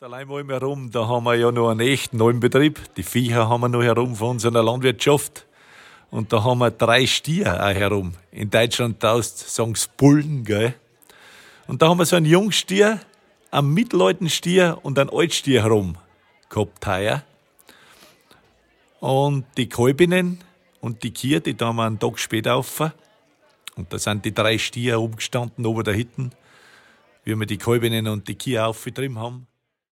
Allein mal herum, da haben wir ja noch einen echten Almbetrieb. Die Viecher haben wir noch herum von unserer Landwirtschaft. Und da haben wir 3 Stier auch herum. In Deutschland sagen sie Bullen, gell? Und da haben wir so einen Jungstier, einen mittelalten Stier und einen Altstier herum gehabt heuer. Und die Kalbinnen und die Kühe, die da wir einen Tag später rauf. Und da sind die 3 Stiere umgestanden oben da hinten, wie wir die Kalbinnen und die Kühe aufgetrieben haben.